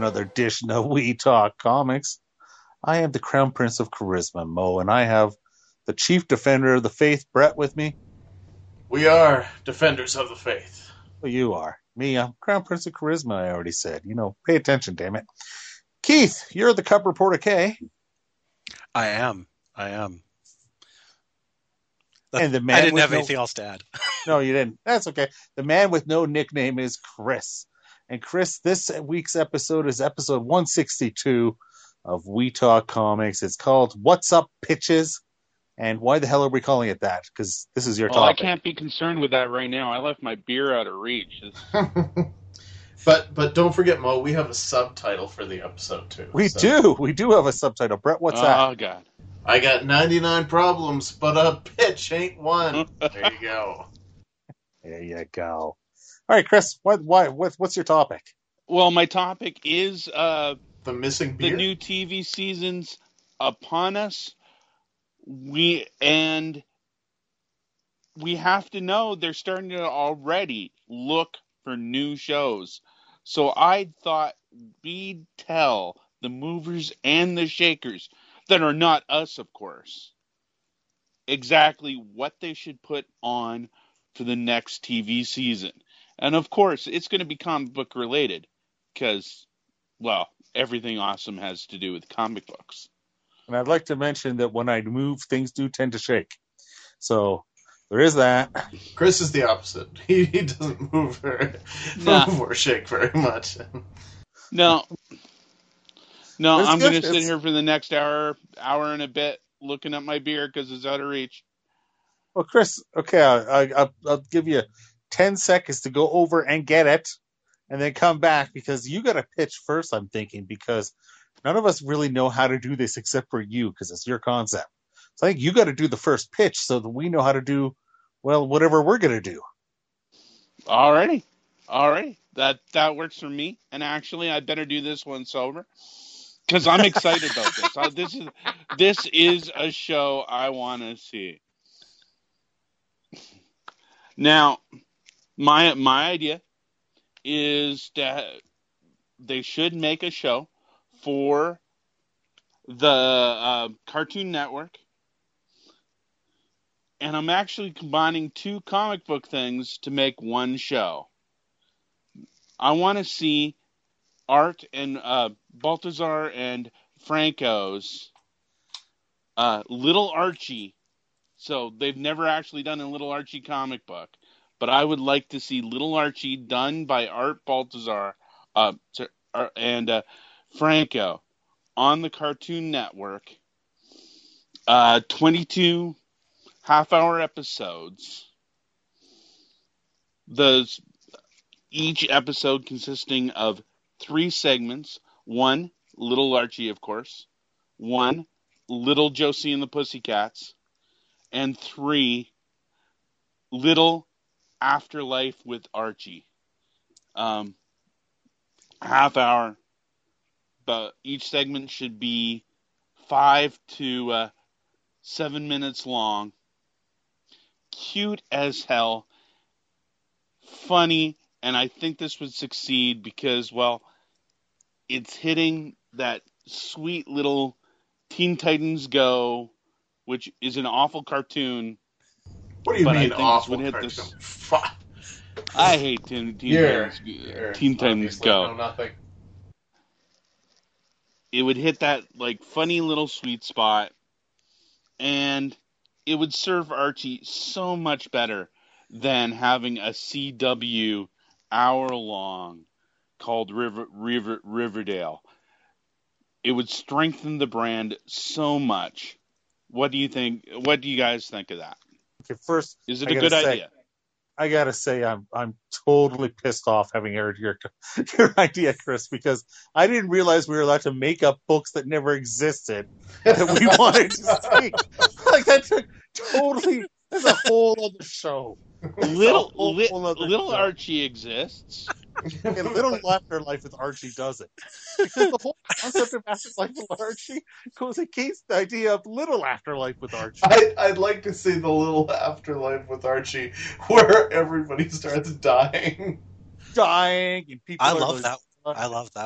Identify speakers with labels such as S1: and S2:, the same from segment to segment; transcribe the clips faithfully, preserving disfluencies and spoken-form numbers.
S1: another edition of We Talk Comics. I am the Crown Prince of Charisma, Mo, and I have the Chief Defender of the Faith, Brett, with me.
S2: We are Defenders of the Faith.
S1: Well, you are. Me, I'm Crown Prince of Charisma, I already said. You know, pay attention, damn it. Keith, you're the Cup Reporter K.
S3: I am. I am.
S1: And the man
S3: I didn't
S1: with
S3: have
S1: no...
S3: anything else to add.
S1: No, you didn't. That's okay. The man with no nickname is Chris. And Chris, this week's episode is episode one sixty-two of We Talk Comics. It's called What's Up, Pitches? And why the hell are we calling it that? Because this is your
S4: well,
S1: topic.
S4: I can't be concerned with that right now. I left my beer out of reach.
S2: but but don't forget, Mo, we have a subtitle for the episode, too.
S1: We
S2: so.
S1: do. We do have a subtitle. Brett, what's
S4: oh,
S1: that?
S4: Oh, God.
S2: I got ninety-nine problems, but a pitch ain't one. There you go.
S1: There you go. All right, Chris, what, why, what, what's your topic?
S4: Well, my topic is uh,
S2: the missing beer.
S4: The new T V season's upon us. We and we have to know they're starting to already look for new shows. So I thought we'd tell the movers and the shakers that are not us, of course, exactly what they should put on for the next T V season. And of course, it's going to be comic book related because, well, everything awesome has to do with comic books.
S1: And I'd like to mention that when I move, things do tend to shake. So there is that.
S2: Chris is the opposite. He, he doesn't move, very,
S4: nah.
S2: move or shake very much.
S4: No. No,
S1: It's
S4: I'm going to
S1: good.
S4: sit
S1: It's...
S4: here for the next hour, hour and a bit looking at my beer because it's out of reach.
S1: Well, Chris, okay, I, I, I'll give you ten seconds to go over and get it and then come back because you got to pitch first, I'm thinking, because none of us really know how to do this except for you because it's your concept. So I think you got to do the first pitch so that we know how to do, well, whatever we're going to do.
S4: Alrighty. Alrighty. That, that works for me. And actually, I better do this one sober because I'm excited about this. I, this is this is a show I want to see. Now, my my idea is that they should make a show for the uh, Cartoon Network, and I'm actually combining two comic book things to make one show. I want to see Art and uh, Baltazar and Franco's uh, Little Archie. So they've never actually done a Little Archie comic book, but I would like to see Little Archie done by Art Baltazar uh, to, uh, and uh, Franco on the Cartoon Network. Uh, twenty-two half-hour episodes. Those each episode consisting of three segments. One, Little Archie, of course. One, Little Josie and the Pussycats. And three, Little Afterlife with Archie. Um, half hour, but each segment should be five to uh, seven minutes long. Cute as hell. Funny, and I think this would succeed because, well, it's hitting that sweet little Teen Titans Go, which is an awful cartoon.
S2: What do you
S4: but
S2: mean
S4: I think
S2: awful
S4: this would hit
S2: cartoon?
S4: this. I hate Teen, teen
S2: you're,
S4: Titans,
S2: you're
S4: Teen Titans Go.
S2: Know nothing.
S4: It would hit that like funny little sweet spot, and it would serve Archie so much better than having a C W hour long called River, River Riverdale. It would strengthen the brand so much. What do you think? What do you guys think of that?
S1: Okay, first,
S4: is it
S1: I
S4: a good
S1: say,
S4: idea?
S1: I gotta say, I'm I'm totally pissed off having heard your your idea, Chris, because I didn't realize we were allowed to make up books that never existed that we wanted to see. Like that took totally. That's a whole other show.
S4: Little
S1: whole,
S4: li-
S1: whole other
S4: Little
S1: show.
S4: Archie exists.
S1: And Little Afterlife with Archie doesn't. Because the whole concept of Afterlife with Archie goes against the idea of Little Afterlife with Archie.
S2: I, I'd like to see the Little Afterlife with Archie where everybody starts dying.
S1: Dying and people
S3: I
S1: are
S3: love
S1: those,
S3: that. I love that one.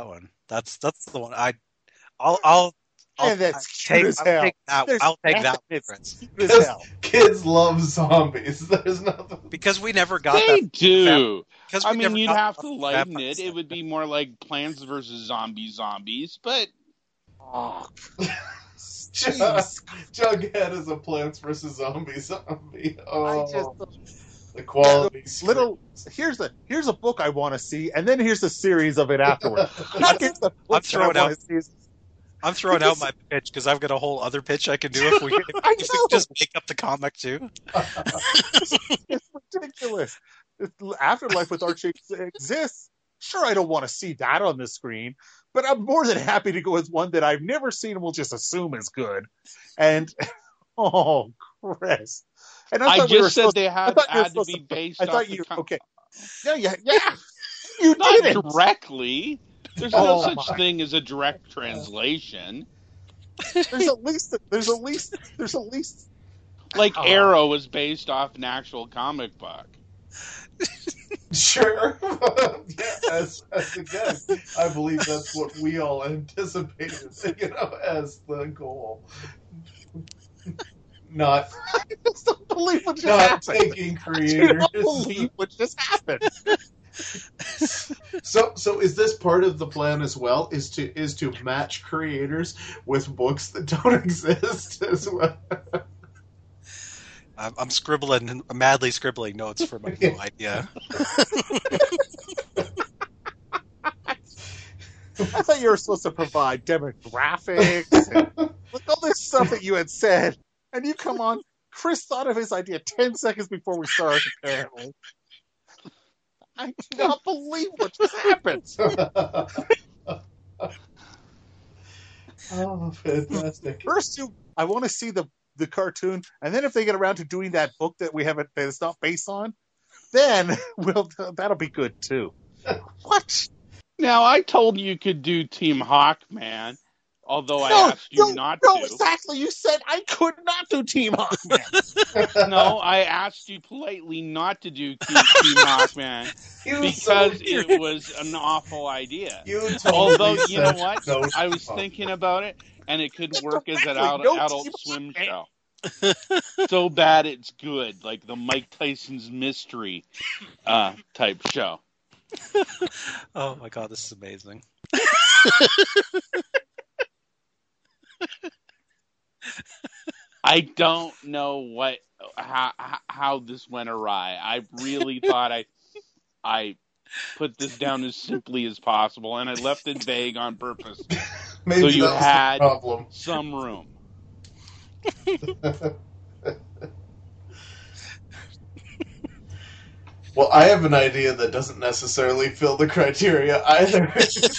S3: That's that's the one. I I'll I'll, I'll
S1: And that's
S3: take,
S1: cute as
S3: I'll
S1: hell.
S3: take that.
S1: There's
S3: I'll take that,
S1: nothing
S3: one,
S1: that's
S3: Chris.
S1: cute as
S2: Because
S1: hell.
S2: kids love zombies. There's nothing.
S3: Because we never got
S4: They
S3: that.
S4: do.
S3: Because
S4: I
S3: we
S4: mean,
S3: never
S4: you'd
S3: got
S4: have
S3: the
S4: to lighten
S3: vampire
S4: it.
S3: stuff.
S4: It would be more like Plants versus Zombie Zombies, but
S1: Oh,
S2: Jug-
S1: jeez.
S2: Jughead is a Plants versus Zombie zombie. Oh,
S1: I just
S2: the quality.
S1: little. Here's a here's a book I want to see, and then here's a series of it afterwards. Not just the book that I
S3: throwing
S1: want
S3: out-
S1: to see.
S3: I'm throwing
S1: Because-
S3: out my pitch because I've got a whole other pitch I can do if we if,
S1: I
S3: if
S1: know.
S3: we just make up the comic too.
S1: It's ridiculous. It's, Afterlife with Archie exists. Sure, I don't want to see that on the screen, but I'm more than happy to go with one that I've never seen and will just assume is good. And oh, Chris. And
S4: I
S1: thought
S4: just
S1: we were
S4: said
S1: supposed-
S4: they
S1: I
S4: had,
S1: thought you were
S4: had to
S1: supposed
S4: be
S1: to-
S4: based
S1: I
S4: off
S1: thought
S4: the
S1: you
S4: com-
S1: okay. Yeah, yeah, yeah. You
S4: Not
S1: did it.
S4: directly. There's
S1: Oh,
S4: no such
S1: my
S4: thing as a direct translation.
S1: There's at least there's at least there's at least
S4: Like
S1: Oh.
S4: Arrow was based off an actual comic book.
S2: Sure. Yeah, as, as again, I believe that's what we all anticipated, you know, as the goal. Not
S1: I just don't believe what just
S2: not
S1: happened.
S2: taking
S1: I
S2: creators.
S1: don't believe what just happened.
S2: So, so is this part of the plan as well? Is to is to match creators with books that don't exist as well?
S3: I'm, I'm scribbling, madly scribbling notes for my new idea.
S1: I thought you were supposed to provide demographics and look all this stuff that you had said, and you come on. Chris thought of his idea ten seconds before we started. Apparently, I do not believe what just happened.
S2: Oh, fantastic!
S1: First, you, I want to see the the cartoon, and then if they get around to doing that book that we haven't, that it's not based on, then we'll that'll be good too. What?
S4: Now, I told you you could do Team Hawkman, although I
S1: No,
S4: asked you
S1: no,
S4: not
S1: no,
S4: to.
S1: exactly. You said I could not do Team Hawkman.
S4: No, I asked you politely not to do Team, Team Hawkman
S2: You
S4: because
S2: so-
S4: it was an awful idea.
S2: you totally
S4: Although, you know
S2: said
S4: what?
S2: no
S4: I was
S2: to
S4: thinking about it, and it could work as an
S1: Directly,
S4: adult,
S1: no
S4: adult
S1: Team
S4: swim
S1: Hawkman.
S4: show. So bad it's good, like the Mike Tyson's Mystery uh, type show.
S3: Oh my god, this is amazing.
S4: I don't know what how how this went awry. I really thought I I put this down as simply as possible, and I left it vague on purpose.
S2: Maybe
S4: So you
S2: that was
S4: had-
S2: the problem.
S4: Some room.
S2: Well, I have an idea that doesn't necessarily fill the criteria either.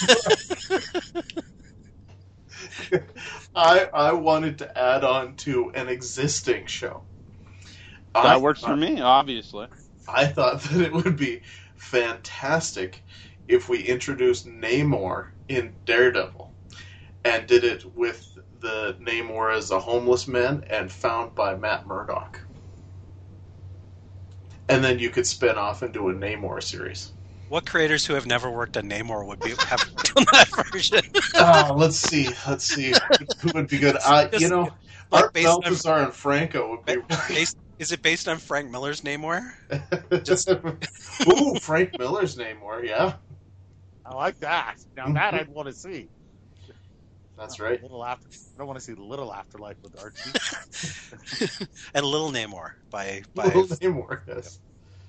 S2: I I wanted to add on to an existing show.
S4: That
S2: I
S4: works for
S2: thought-
S4: me, obviously.
S2: I thought that it would be fantastic if we introduced Namor in Daredevil and did it with the Namor as a homeless man and found by Matt Murdock. And then you could spin off and do a Namor series.
S3: What creators who have never worked on Namor would be have done that version?
S2: Ah, let's see. Let's see. Who would be good? Uh, you know,
S3: Like
S2: Art
S3: based on-
S2: Balthazar and Franco would be
S3: Based, is it based on Frank Miller's Namor?
S2: just. Ooh, Frank Miller's Namor, yeah.
S1: I like that. Now that I'd want to see.
S2: That's right.
S1: Little after. I don't want to see the Little Afterlife with Archie.
S3: And Little Namor by by
S2: Little Namor, yes.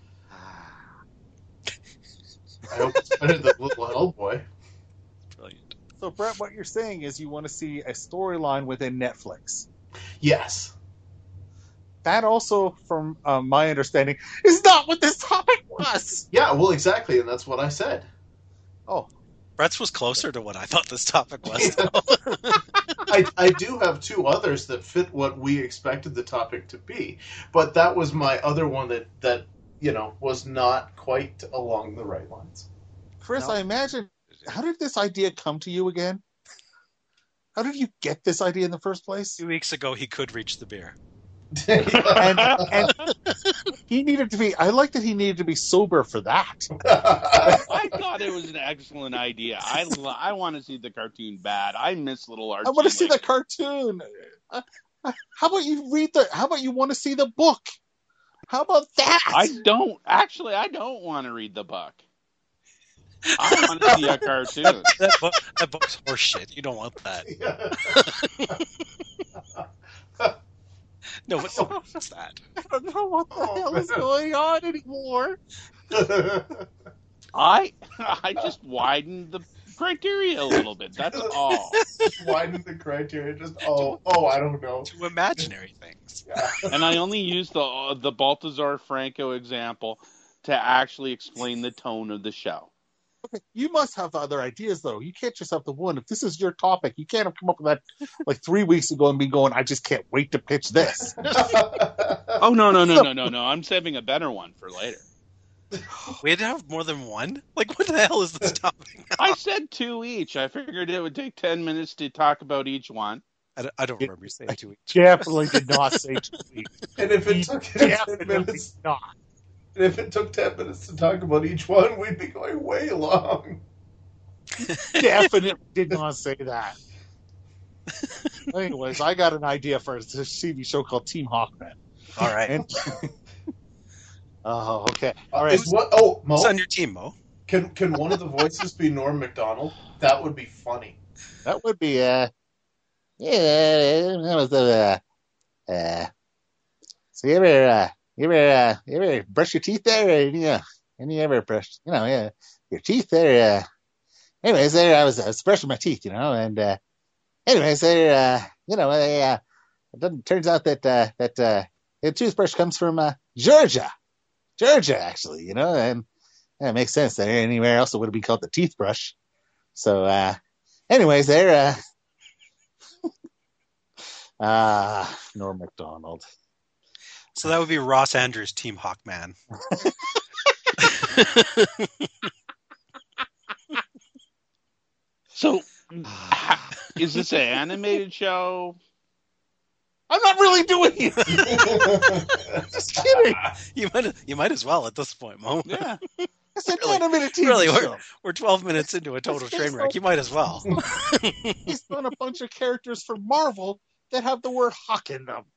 S2: I hope it's better than Little Hellboy.
S3: Brilliant.
S1: So, Brett, what you're saying is you want to see a storyline within Netflix.
S2: Yes.
S1: That also, from uh, my understanding, is not what this topic was.
S2: Yeah, well, exactly, and that's what I said.
S1: Oh,
S3: Brett's was closer to what I thought this topic was.
S2: I, I do have two others that fit what we expected the topic to be, but that was my other one that, that you know, was not quite along the right lines.
S1: Chris,
S3: No.
S1: I imagine. How did this idea come to you again? How did you get this idea in the first place?
S3: Two weeks ago, he could reach the beer.
S1: and and he needed to be. I like that he needed to be sober for that.
S4: I thought it was an excellent idea. I lo- I want to see the cartoon bad. I miss Little Archie.
S1: I want to see
S4: like,
S1: the cartoon. Uh, uh, how about you read the? How about you want to see the book? How about that?
S4: I don't actually. I don't want to read the book. I want to see a cartoon.
S3: That, book, that book's horseshit. You don't want that. No, what, what's that?
S1: I don't know what the
S2: Oh,
S1: hell is
S2: man.
S1: going on anymore.
S4: I I just widened the criteria a little bit. That's all.
S2: Widen the criteria. Just oh oh I don't know.
S3: To imaginary things.
S2: Yeah.
S4: And I only used the the Baltazar Franco example to actually explain the tone of the show.
S1: Okay, you must have other ideas, though. You can't just have the one. If this is your topic, you can't have come up with that like three weeks ago and be going, I just can't wait to pitch this.
S4: Oh no no no no no no! I'm saving a better one for later.
S3: We had to have more than one? Like, what the hell is this topic?
S4: I said two each. I figured it would take ten minutes to talk about each one.
S3: I don't, I don't remember you saying two each.
S1: Definitely did not say two weeks.
S2: And if it took ten
S1: Definitely
S2: minutes,
S1: not.
S2: and if it took ten minutes to talk about each one, we'd be going way long.
S1: Definitely did not say that. Anyways, I got an idea for a T V show called Team Hawkman.
S3: All right.
S1: And, oh, okay. All
S2: Uh,
S1: right.
S2: is what? Oh, Mo,
S3: Who's on your team, Mo?
S2: can can one of the voices be Norm Macdonald? That would be funny.
S1: That would be, uh, yeah, that was the, uh, uh, so you ever, uh, you ever, uh, you ever brush your teeth there? Or, you know, and you ever brush, you know, yeah, your teeth there, uh, anyways, there, I was, I was brushing my teeth, you know, and, uh, anyways, there, uh, you know, they, uh, it doesn't, turns out that, uh, that, uh, the toothbrush comes from, uh, Georgia. Georgia, actually, you know, and that makes sense there. Anywhere else it would have been called the teeth brush. So, uh, anyways, there, uh, ah, Norm Macdonald.
S3: So that would be Ross Andrews, Team Hawkman.
S4: So, ha- is this an animated show?
S1: I'm not really doing it. Just kidding.
S3: You might you might as well at this point, Mo.
S4: Yeah.
S1: It's an
S3: Really?
S1: animated T V
S3: Really,
S1: show.
S3: we're, we're twelve minutes into a total
S1: It's
S3: train
S1: based
S3: wreck.
S1: on-
S3: You might as well.
S1: Based on a bunch of characters from Marvel that have the word Hawk in them.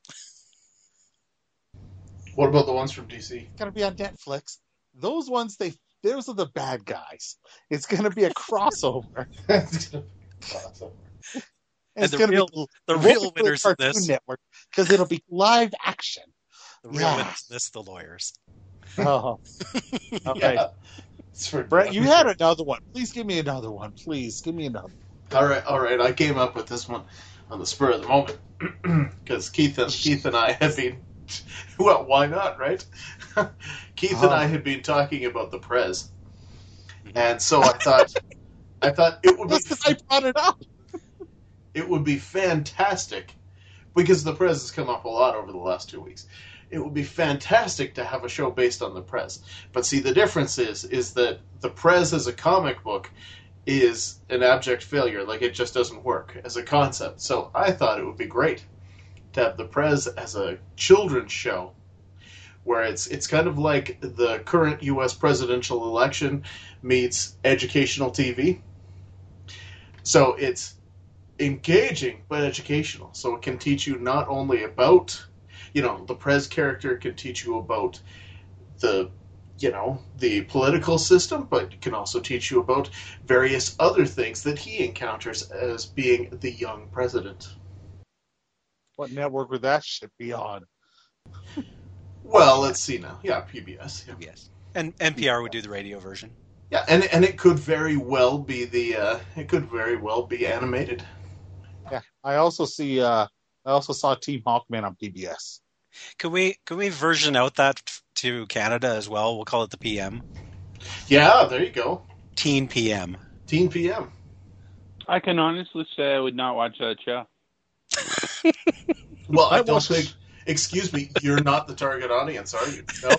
S2: What about the ones from D C?
S1: It's gonna be on Netflix. Those ones, they those are the bad guys. It's gonna be a crossover.
S2: Crossover.
S1: And it's
S3: the
S1: gonna
S3: real-
S1: be
S3: the
S1: it won't
S3: real
S1: be the
S3: winners of
S1: Cartoon
S3: this-
S1: Network because it'll be live action.
S3: The real
S1: Yeah.
S3: winners, this the lawyers.
S1: Oh, okay.
S2: Yeah. It's for
S1: Brett, you had another one. Please give me another one. Please give me another.
S2: All right, all right. I came up with this one on the spur of the moment because Keith and Keith and I had been. Well, why not, right? Keith and I had been talking about the Prez, and so I thought, I thought it would be
S1: Just because I brought it up.
S2: it would be fantastic because the Prez has come up a lot over the last two weeks. It would be fantastic to have a show based on the Prez. But see, the difference is is that the Prez as a comic book is an abject failure. Like, it just doesn't work as a concept. So I thought it would be great to have the Prez as a children's show where it's it's kind of like the current U S presidential election meets educational T V. So it's engaging but educational. So it can teach you not only about, you know, the Prez character can teach you about the, you know, the political system, but it can also teach you about various other things that he encounters as being the young president.
S1: What network would that shit be on?
S2: Well, let's see now. Yeah, P B S. Yeah,
S3: Yes. And N P R would do the radio version.
S2: yeah, and and it could very well be the uh, it could very well be animated.
S1: Yeah, I also see. Uh, I also saw Team Hawkman on P B S.
S3: Can we can we version out that to Canada as well? We'll call it the P M.
S2: Yeah, there you go.
S3: Teen P M.
S2: Teen P M.
S4: I can honestly say I would not watch that show.
S2: Well, I
S1: I
S2: don't
S1: watched-
S2: think. Excuse me, you're not the target audience, are you?
S1: No.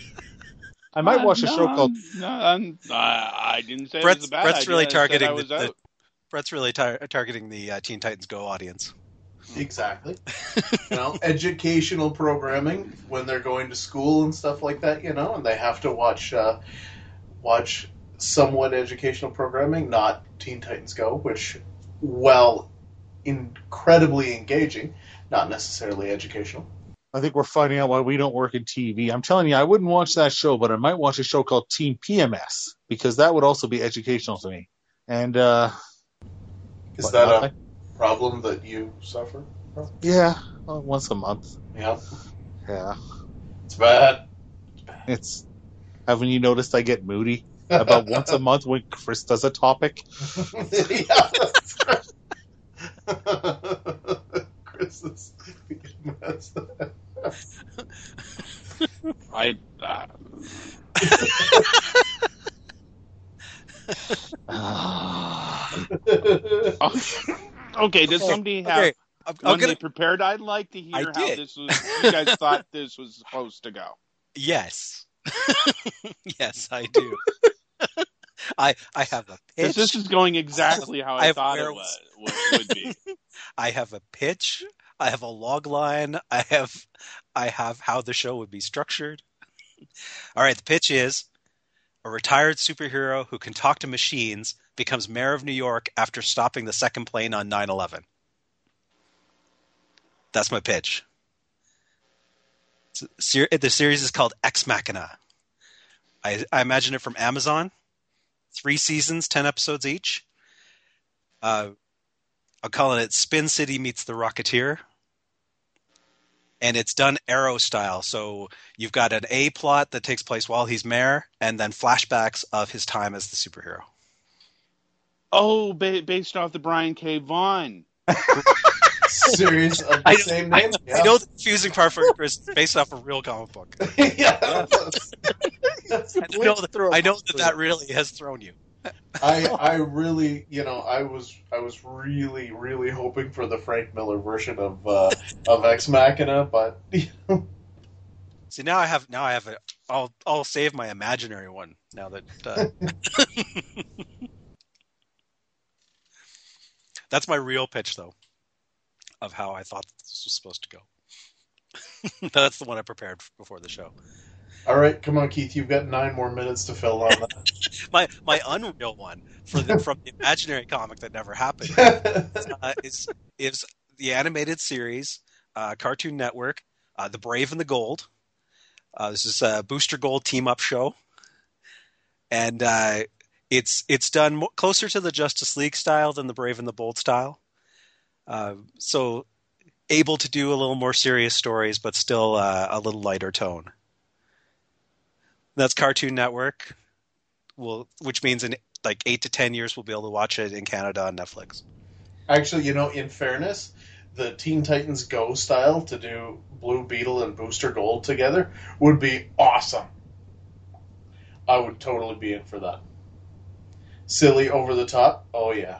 S1: I might
S4: Uh,
S1: watch a
S4: no,
S1: show called.
S4: I'm- No, I'm, I, I didn't say it
S3: Brett's,
S4: was a bad
S3: Brett's
S4: idea.
S3: really
S4: I said
S3: targeting
S4: I
S3: the,
S4: was
S3: the
S4: out.
S3: Brett's really tar- targeting the uh, Teen Titans Go audience.
S2: Exactly. You know, educational programming when they're going to school and stuff like that, you know, and they have to watch uh, watch somewhat educational programming, not Teen Titans Go, which, while incredibly engaging, not necessarily educational.
S1: I think we're finding out why we don't work in T V. I'm telling you, I wouldn't watch that show, but I might watch a show called Team P M S because that would also be educational to me. And uh,
S2: Is
S1: what,
S2: that
S1: nothing?
S2: a problem that you suffer from?
S1: Yeah, well, once a month.
S2: Yeah.
S1: Yeah,
S2: It's bad.
S1: it's. Haven't you noticed I get moody about once a month when Chris does a topic?
S2: Yeah, that's right. Chris is messed up.
S4: I. Uh, okay, does somebody have
S3: Okay, I'm, I'm
S4: one
S3: gonna.
S4: they prepared? I'd like to hear
S3: I
S4: how
S3: did.
S4: this was. You guys thought this was supposed to go.
S3: Yes, yes, I do. I I have a pitch.
S4: Because this is going exactly how I,
S3: I have
S4: thought it
S3: where-
S4: was, would, would be.
S3: I have a pitch. I have a log line. I have I have how the show would be structured. All right, the pitch is a retired superhero who can talk to machines becomes mayor of New York after stopping the second plane on nine eleven. That's my pitch. Ser- The series is called Ex Machina. I, I imagine it from Amazon. Three seasons, ten episodes each. Uh, I'm calling it Spin City meets the Rocketeer. And it's done Arrow style. So you've got an A plot that takes place while he's mayor, and then flashbacks of his time as the superhero.
S4: Oh, ba- based off the Brian K. Vaughan.
S2: Series of the
S3: I,
S2: same
S3: I-
S2: name.
S3: I know the confusing part for Chris is based off a real comic book.
S2: Yeah. That's-
S3: I know that, I know that that really has thrown you.
S2: I I really, you know, I was I was really really hoping for the Frank Miller version of uh, of Ex Machina, but you know,
S3: See, now I have now I have a. I'll I'll save my imaginary one now that. Uh, that's my real pitch, though, of how I thought this was supposed to go. That's the one I prepared before the show.
S2: all right, come on, Keith, you've got nine more minutes to fill on
S3: My my unreal one for the from the imaginary comic that never happened
S2: that.
S3: uh, is is the animated series, uh, Cartoon Network, uh, The Brave and the Gold. Uh, this is a Booster Gold team up show, and uh, it's it's done mo- closer to the Justice League style than the Brave and the Bold style. Uh, so able to do a little more serious stories, but still uh, a little lighter tone. That's Cartoon Network. Will which means in like eight to ten years we'll be able to watch it in Canada on Netflix.
S2: Actually, you know, in fairness, the Teen Titans Go style to do Blue Beetle and Booster Gold together would be awesome. I would totally be in for that. Silly, over the top, oh yeah.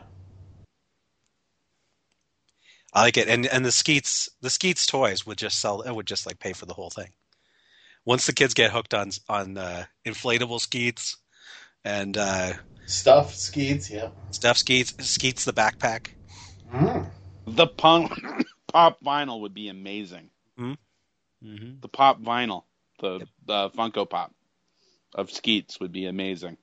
S3: I like it, and and the Skeets the Skeets toys would just sell. It would just like pay for the whole thing. Once the kids get hooked on on uh, inflatable Skeets and uh,
S2: Stuff, Skeets, yeah.
S3: stuff Skeets Skeets the backpack.
S2: Mm.
S4: The punk, pop vinyl would be amazing.
S3: Mm-hmm.
S4: The pop vinyl, the
S3: Yep.
S4: the Funko Pop of Skeets would be amazing.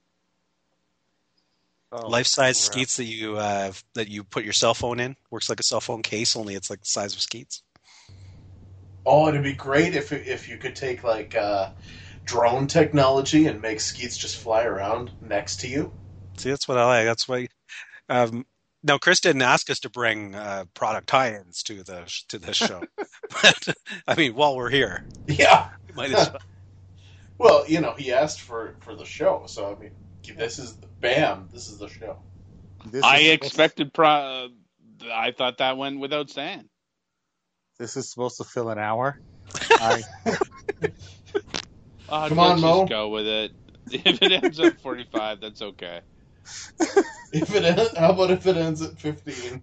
S5: Oh,
S3: Life size
S5: crap.
S3: Skeets that you uh, that you put your cell phone in works like a cell phone case, only it's like the size of Skeets.
S2: Oh, it'd be great if if you could take like uh, drone technology and make Skeets just fly around next to you.
S3: See, that's what I like. That's why. Um, now, Chris didn't ask us to bring uh, product tie-ins to the to this show, but I mean, while we're here,
S2: Yeah.
S3: we might as well.
S2: Well, you know, he asked for for the show, so I mean, this is the bam. This is the show.
S1: This
S4: I
S1: is
S4: expected. Pro- uh, I thought that went without saying.
S1: This is supposed to fill an hour. I,
S4: Uh,
S2: Come
S4: let's
S2: on, Mo.
S4: just go with it. If it ends at forty-five, that's okay.
S2: If it en- how about if it ends at fifteen?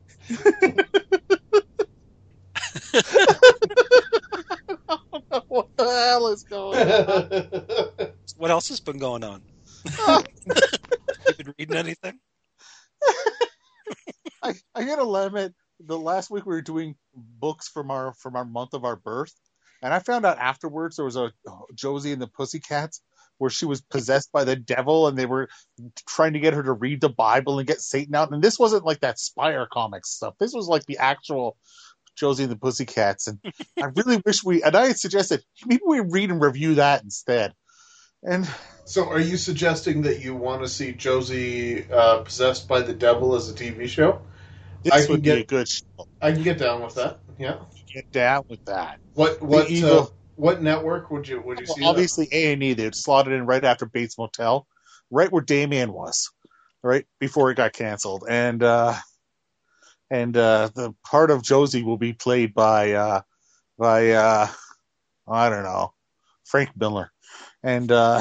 S1: what the hell is going on?
S3: What else has been going on? You been reading anything?
S1: I, I hit a limit. The last week we were doing books from our from our month of our birth, and I found out afterwards there was a Josie and the Pussycats where she was possessed by the devil, and they were trying to get her to read the Bible and get Satan out. And this wasn't like that Spire Comics stuff. This was like the actual Josie and the Pussycats. And I really wish we, and I had suggested maybe we read and review that instead. And
S2: so, are you suggesting that you want to see Josie uh, possessed by the devil as a T V show?
S1: this
S2: I can
S1: would
S2: get-
S1: be a good show.
S2: I can get down with that. Yeah.
S1: Get down with that.
S2: What what
S1: evil-
S2: uh, what network would you would you see?
S1: Well, obviously, A and E, they'd slotted in right after Bates Motel, right where Damien was, right before it got canceled. And uh, and uh, the part of Josie will be played by uh, by uh, I don't know, Frank Miller, and uh,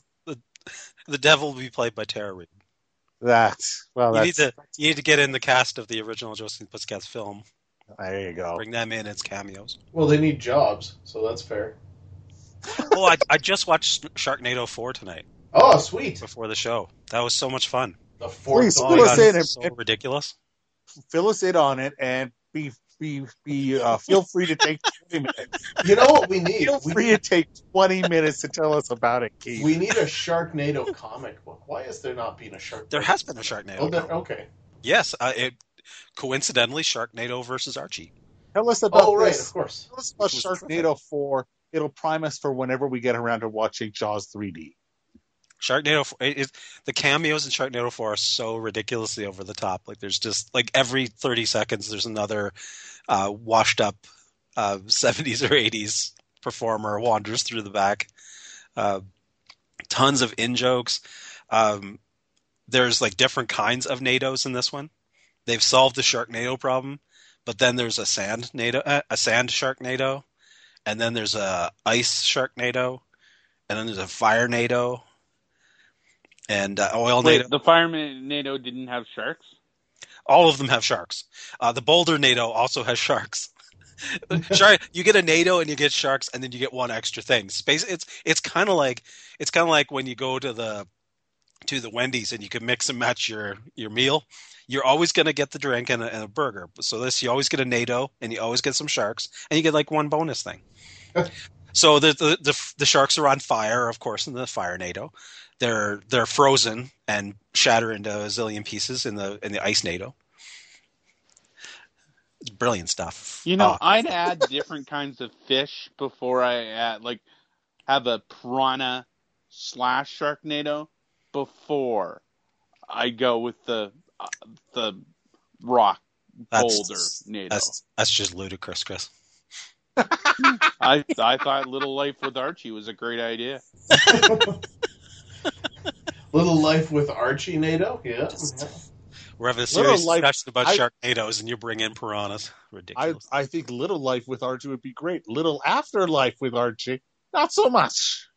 S3: The devil will be played by Tara Reid.
S1: that well,
S3: You
S1: that's,
S3: need to you need to get in the cast of the original Josie and the Pussycats film.
S1: there you go.
S3: Bring them in as cameos.
S2: Well, they need jobs, so that's fair.
S3: Oh, I, I just watched Sharknado four tonight
S2: Oh, sweet!
S3: before the show. That was so much fun.
S2: The fourth.
S1: Please,
S3: Oh
S1: fill
S3: my
S1: us
S3: God,
S1: in
S3: it's
S1: and-
S3: so
S1: and-
S3: ridiculous.
S1: Fill us in on it, and be be be uh, feel free to take twenty minutes.
S2: You know what we need?
S1: Feel
S2: We,
S1: free to take twenty minutes to tell us about it, Keith.
S2: we need a Sharknado comic book. Why is there not being a Sharknado?
S3: There has been a Sharknado.
S2: Oh, there, okay.
S3: Yes, uh, it coincidentally Sharknado versus Archie.
S1: Tell us about
S2: Oh, right,
S1: this.
S2: of course.
S1: Tell us about
S3: Which was
S1: Sharknado four. It'll prime us for whenever we get around to watching Jaws three D.
S3: Sharknado, four, it, it, the cameos in Sharknado four are so ridiculously over the top. Like there's just like every thirty seconds, there's another uh, washed up uh, seventies or eighties performer wanders through the back. Uh, tons of in jokes. Um, there's like different kinds of NATOs in this one. They've solved the Sharknado problem, but then there's a sand NATO, uh, a sand Sharknado, and then there's a ice Sharknado, and then there's a fire NATO. And uh, oil
S4: Wait,
S3: NATO.
S4: the fireman NATO didn't have sharks?
S3: All of them have sharks. Uh, the Boulder NATO also has sharks. Shark, you get a NATO and you get sharks, and then you get one extra thing. Space. It's it's kind of like it's kind of like when you go to the to the Wendy's and you can mix and match your your meal. You're always going to get the drink and a, and a burger. So this, you always get a NATO and you always get some sharks, and you get like one bonus thing. So the, the the the sharks are on fire, of course, in the fire NATO. They're they're frozen and shatter into a zillion pieces in the in the ice NATO. It's brilliant stuff.
S4: You know,
S3: Uh,
S4: I'd add different kinds of fish before I add, like, have a piranha slash Sharknado before I go with the uh, the rock
S3: That's-
S4: boulder NATO.
S3: that's that's just ludicrous, Chris.
S4: I I thought Little Life with Archie was a great idea.
S2: Little Life with Archie NATO? Yeah.
S3: We're having a
S1: Little
S3: serious
S1: Life-
S3: discussion about
S1: I-
S3: Sharknadoes, and you bring in piranhas.
S1: I
S3: Ridiculous.
S1: I think Little Life with Archie would be great. Little Afterlife with Archie, not so much.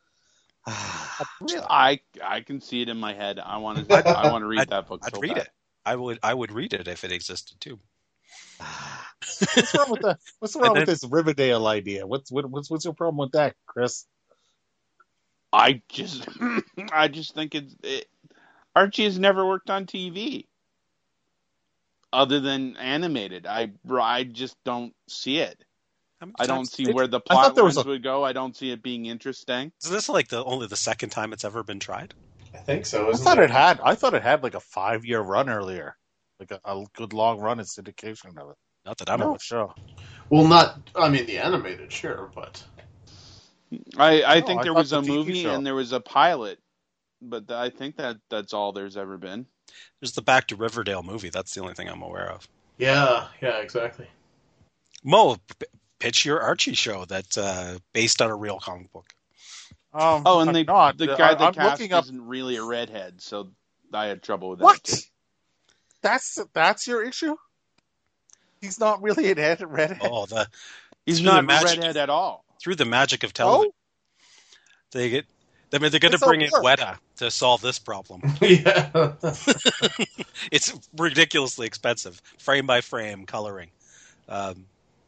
S4: I I can see it in my head. I want to I want to read
S3: I'd-
S4: that book.
S3: I'd
S4: so
S3: read
S4: bad.
S3: it. I would I would read it if it existed too.
S1: What's wrong with the What's wrong
S3: And
S1: with
S3: then-
S1: this Riverdale idea? What's what, what's what's your problem with that, Chris?
S4: I just I just think it's it, Archie has never worked on T V other than animated. I I just don't see it.
S3: How many
S4: I don't
S3: times-
S4: see
S3: it-
S4: where the
S1: I thought
S4: plot
S1: there was
S4: lines
S1: a-
S4: would go. I don't see it being interesting.
S3: Is this like the only the second time it's ever been tried?
S2: I think so.
S1: I
S2: Isn't
S1: thought
S2: it?
S1: it had I thought it had like a five year run earlier, like a, a good long run in syndication of it.
S3: Not that I'm
S1: I'm
S3: aware.
S1: not sure.
S2: Well, not. I mean, the animated, sure, but
S4: I I
S1: No,
S4: think
S1: I
S4: there
S1: thought
S4: was
S1: the
S4: a
S1: T V
S4: movie
S1: show.
S4: and there was a pilot, but I think that that's all there's ever been.
S3: There's the Back to Riverdale movie. That's the only thing I'm aware of.
S2: yeah, yeah, exactly.
S3: Mo, p- pitch your Archie show that's uh, based on a real comic book.
S1: Um,
S4: Oh, and
S1: I'm
S4: they,
S1: not.
S4: the
S1: Uh,
S4: guy
S1: I-
S4: they
S1: I'm
S4: cast
S1: looking up.
S4: isn't really a redhead, so I had trouble with that.
S1: What?
S4: too.
S1: That's that's your issue. He's not really an ed- redhead.
S3: Oh, the
S4: He's
S3: Through
S4: not
S3: the
S4: a
S3: magic-
S4: redhead at all.
S3: through the magic of television,
S1: Oh,
S3: they get. I mean, they're going to
S1: It's a
S3: bring in
S1: work.
S3: Weta to solve this problem.
S2: yeah.
S3: It's ridiculously expensive, frame by frame coloring. Um,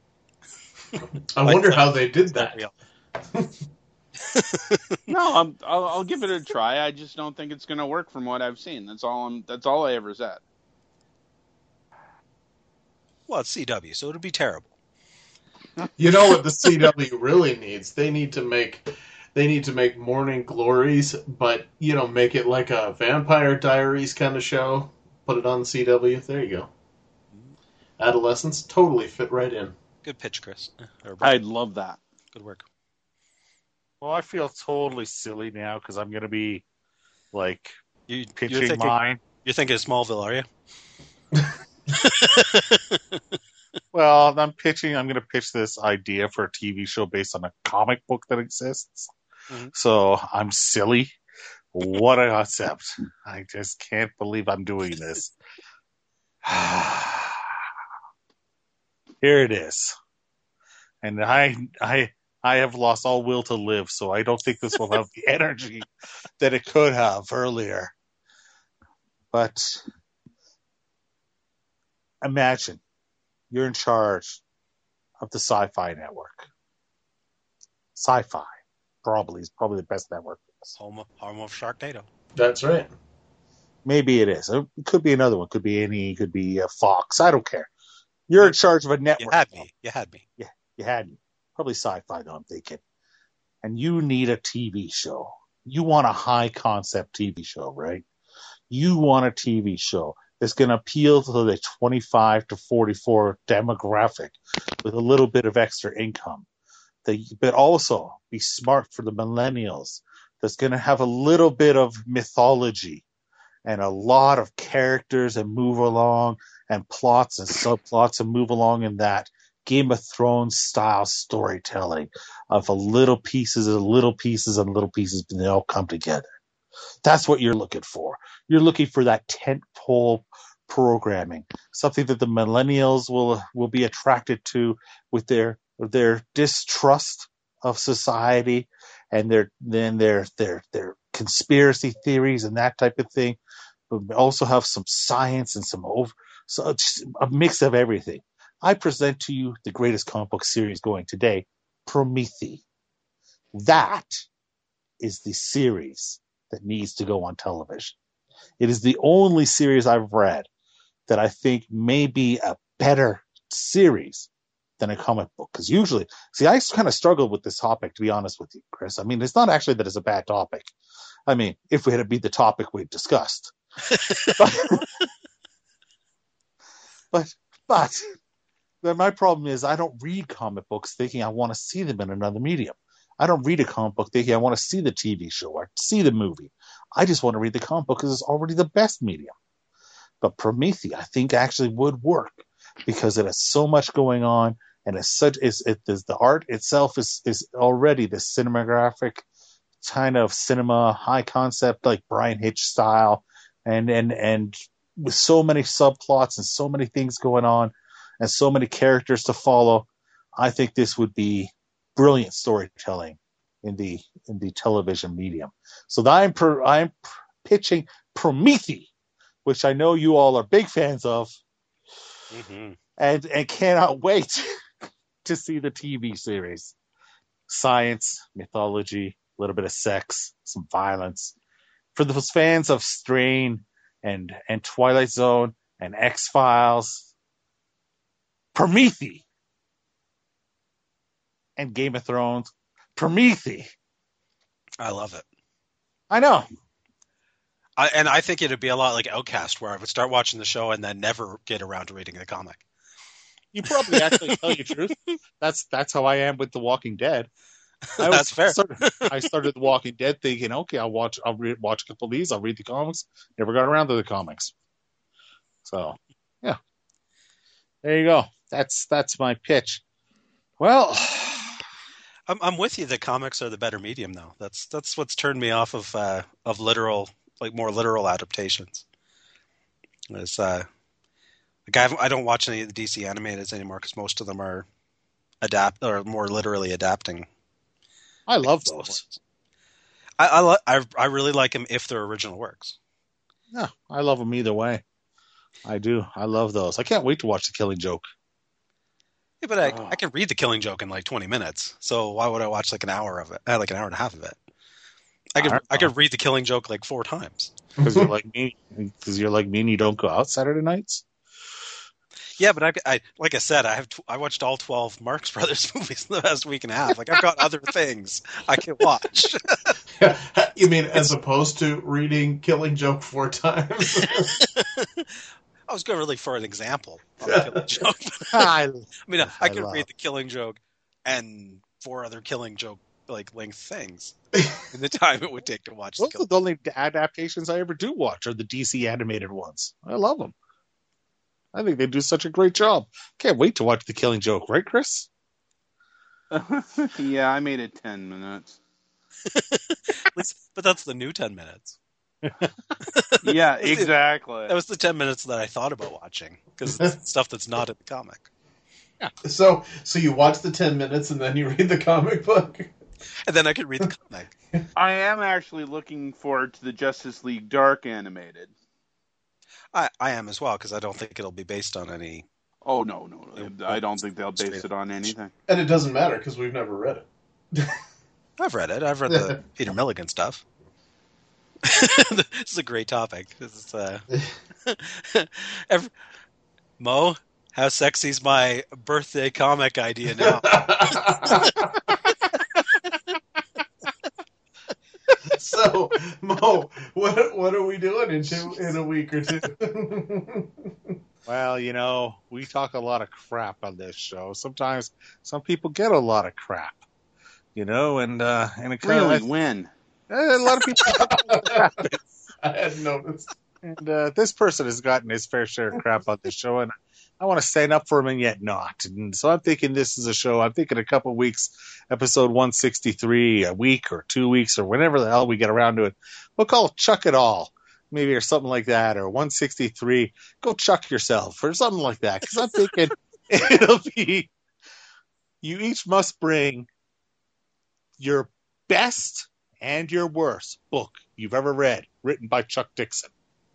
S2: I wonder how they did that.
S3: real.
S4: No, I'm, I'll, I'll give it a try. I just don't think it's going to work from what I've seen. That's all. I'm. That's all I ever said.
S3: Well, it's C W, so it'll be terrible.
S2: You know what the C W really needs? They need to make they need to make Morning Glories, but you know, make it like a Vampire Diaries kind of show. Put it on C W. There you go. Adolescence totally fit right in.
S3: Good pitch, Chris. Or
S4: I'd love that.
S3: Good work.
S1: Well, I feel totally silly now because I'm going to be like
S3: You,
S1: pitching
S3: you're thinking,
S1: mine.
S3: You're thinking of Smallville, are you?
S1: Well, I'm pitching. I'm going to pitch this idea for a T V show based on a comic book that exists.
S3: Mhm.
S1: So I'm silly. What a concept! I just can't believe I'm doing this. Here it is, and I, I, I have lost all will to live. So I don't think this will have the energy that it could have earlier. But imagine you're in charge of the Sci-Fi Network. Sci-Fi probably is probably the best network.
S3: Home of, home of Sharknado.
S2: That's right.
S1: Maybe it is. It could be another one. Could be any. Could be a Fox. I don't care. You're in charge of a network.
S3: You had me. You had me.
S1: Yeah, you had me. Probably Sci-Fi though, I'm thinking. And you need a T V show. You want a high concept T V show, right? You want a T V show that's going to appeal to the twenty-five to forty-four demographic with a little bit of extra income. That, but also be smart for the millennials. That's going to have a little bit of mythology and a lot of characters and move along and plots and subplots and move along in that Game of Thrones style storytelling of a little pieces and little pieces and little pieces, and they all come together. That's what you're looking for. You're looking for that tentpole programming, something that the millennials will will be attracted to with their their distrust of society and their then their their their conspiracy theories and that type of thing. But we also have some science and some over, so just a mix of everything. I present to you the greatest comic book series going today, Prometheus. That is the series that needs to go on television. It is the only series I've read that I think may be a better series than a comic book. Because usually, see, I kind of struggled with this topic, to be honest with you, Chris. I mean, it's not actually that it's a bad topic. I mean, if it had been the topic we've discussed. but, but, but, but my problem is I don't read comic books thinking I want to see them in another medium. I don't read a comic book thinking I want to see the T V show or see the movie. I just want to read the comic book because it's already the best medium. But Prometheus, I think, actually would work because it has so much going on, and it's such is it is the art itself is is already the cinematographic kind of cinema, high concept like Brian Hitch style, and and and with so many subplots and so many things going on, and so many characters to follow. I think this would be brilliant storytelling in the in the television medium. So I'm per, I'm pitching Prometheus, which I know you all are big fans of,
S3: Mm-hmm.
S1: and and cannot wait to see the T V series. Science, mythology, a little bit of sex, some violence. For those fans of Strain and and Twilight Zone and X-Files, Prometheus. And Game of Thrones, Prometheus.
S3: I love it.
S1: I know.
S3: I, and I think it'd be a lot like Outcast, where I would start watching the show and then never get around to reading the comic.
S1: You probably actually tell you the truth. That's that's how I am with The Walking Dead. I was,
S3: That's fair.
S1: Started, I started The Walking Dead thinking, okay, I'll watch, I'll read, watch a couple of these, I'll read the comics. Never got around to the comics. So, yeah, there you go. That's that's my pitch. Well.
S3: I'm, I'm with you. The comics are the better medium, though. That's that's what's turned me off of uh, of literal, like more literal adaptations. Is uh, like I, I don't watch any of the D C animateds anymore because most of them are adapt or more literally adapting.
S1: I love those.
S3: I I, lo- I I really like them if they're original works.
S1: Yeah, I love them either way. I do. I love those. I can't wait to watch The Killing Joke.
S3: Yeah, but I,
S1: Oh.
S3: I can read The Killing Joke in like twenty minutes. So why would I watch like an hour of it? Uh, like an hour and a half of it. I could
S1: I don't
S3: I,
S1: know.
S3: could read The Killing Joke like four times.
S1: Because you're like me. Because you're like me and you don't go out Saturday nights.
S3: Yeah, but I, I like I said, I have tw- I watched all twelve Marx Brothers movies in the past week and a half. Like I've got other things I can watch.
S2: You mean as
S3: It's-
S2: opposed to reading Killing Joke four times?
S3: I was going really for an example of a Killing Joke.
S1: I,
S3: I mean, I,
S1: I
S3: could
S1: love-
S3: read the Killing Joke and four other Killing Joke like length things in the time it would take to watch the
S1: Those
S3: Killing.
S1: are the only adaptations I ever do watch are the D C animated ones. I love them. I think they do such a great job. Can't wait to watch The Killing Joke, right, Chris?
S4: Yeah, I made it ten minutes.
S3: At least- but that's the new ten minutes.
S4: Yeah, exactly.
S3: That was the ten minutes that I thought about watching because it's stuff that's not in the comic.
S2: so, so you watch the ten minutes and then you read the comic book.
S3: And then I could read the comic.
S4: I am actually looking forward to the Justice League Dark animated.
S3: I, I am as well because I don't think it'll be based on any.
S4: Oh, no, no. no. I don't think they'll base it on anything.
S2: And it doesn't matter because we've never read it.
S3: I've read it. I've read the Peter Milligan stuff. This is a great topic. This is, uh... Every... Mo, how sexy's my birthday comic idea now?
S2: So, Mo, what what are we doing in two, in a week or two?
S1: Well, you know, we talk a lot of crap on this show. Sometimes some people get a lot of crap, you know, and uh, and it kind
S4: Really,
S1: of
S4: when?
S1: a lot of people get a lot of crap.
S2: I hadn't noticed.
S1: And uh, this person has gotten his fair share of crap on this show, and I want to stand up for him and yet not. And so I'm thinking this is a show. I'm thinking a couple weeks, episode one sixty-three, a week or two weeks or whenever the hell we get around to it. We'll call it Chuck It All, maybe, or something like that, or one sixty-three, Go Chuck Yourself, or something like that. Because I'm thinking it'll be, you each must bring your best and your worst book you've ever read, written by Chuck Dixon.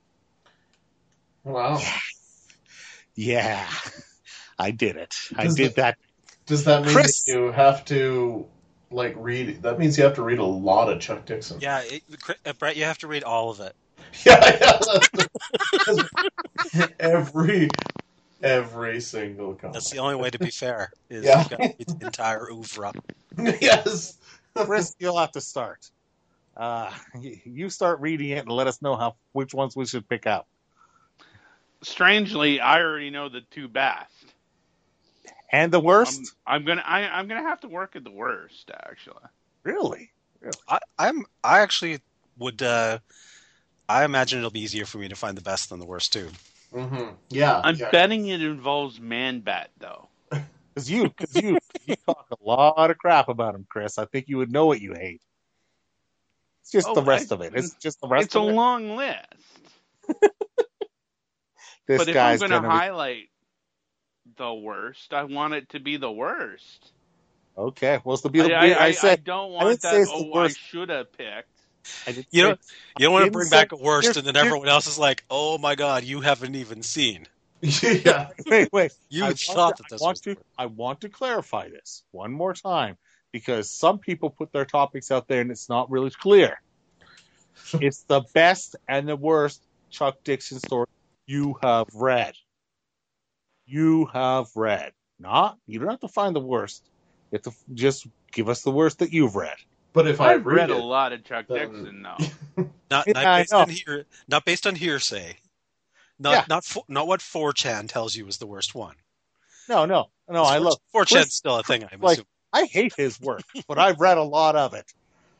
S2: Wow.
S1: Yeah, I did it. I
S2: Does
S1: did that.
S2: Does that mean
S1: Chris-
S2: that you have to like read? That means you have to read a lot of Chuck Dixon.
S3: Yeah, it, uh, Brett, you have to read all of it.
S2: Yeah, yeah. every every single comic.
S3: That's the only way to be fair. Is
S2: Yeah.
S3: you got to read the entire oeuvre.
S2: Yes.
S1: Chris, you'll have to start. Uh, y- you start reading it and let us know how which ones we should pick out.
S4: Strangely, I already know the two best.
S1: And the worst?
S4: I'm, I'm gonna, I, I'm gonna have to work at the worst. Actually,
S1: Really?
S3: I, I'm. I actually would. Uh, I imagine it'll be easier for me to find the best than the worst too.
S2: Mm-hmm. Yeah.
S4: I'm
S2: yeah.
S4: betting it involves Man Bat though.
S1: Because you, cause you, you talk a lot of crap about him, Chris. I think you would know what you hate. It's just
S4: Oh,
S1: the rest
S4: I-
S1: of it. It's just the rest
S4: It's a
S1: of it.
S4: long list.
S1: This
S4: But if I'm
S1: guy's
S4: going to
S1: gonna be-
S4: highlight the worst, I want it to be the worst.
S1: Okay, well, it's the be
S4: I,
S1: the
S4: I, I,
S1: I said
S4: I don't
S1: didn't
S4: want
S1: say
S4: that.
S1: it's the
S4: Oh, I
S1: worst.
S4: should have picked.
S1: I didn't
S3: You
S1: say-
S3: don't. You don't want to
S1: didn't
S3: bring
S1: say-
S3: back a worst,
S1: you're-
S3: and then
S1: you're-
S3: everyone else is like, "Oh my god, you haven't even seen.
S2: yeah.
S1: wait, wait.
S3: You
S1: I
S3: thought
S1: want to,
S3: that this
S1: I want
S3: was
S1: to, I want to clarify this one more time because some people put their topics out there and it's not really clear. It's the best and the worst Chuck Dixon story you have read. You have read. Not, you don't have to find the worst. You have to f- just give us the worst that you've read.
S2: But if I
S4: I've
S2: read
S4: read
S2: it,
S4: a lot of Chuck
S2: then-
S4: Dixon though.
S3: Not,
S1: Yeah,
S3: not
S1: I
S3: based
S1: know.
S3: on hear, not based on hearsay. Not
S1: Yeah.
S3: not fo- not what four chan tells you is the worst one.
S1: No, no, no, I love
S3: four chan's
S1: Chris-
S3: still a thing. I'm
S1: like-
S3: assuming.
S1: I hate his work, but I've read a lot of it.